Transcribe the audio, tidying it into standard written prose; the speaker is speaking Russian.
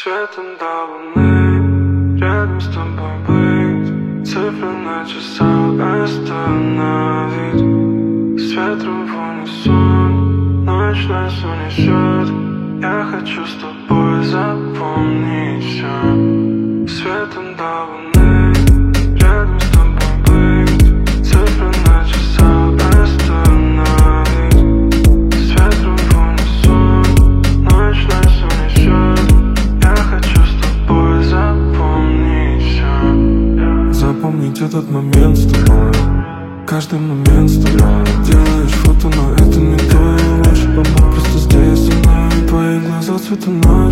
Светом до луны, рядом с тобой быть, цифры на часах остановить. С ветром в унисон, ночь нас унесет. Я хочу с тобой запомнить все. Светом до луны, рядом с тобой быть, цифры на часах остановить. С ветром в унисон, ночь нас унесет. Я хочу с тобой запомнить все. Запомнить этот момент с тобой, каждый момент с тобой. Делаешь фото, но это не то. Лучше побудь просто здесь со мной. Твои глаза цвета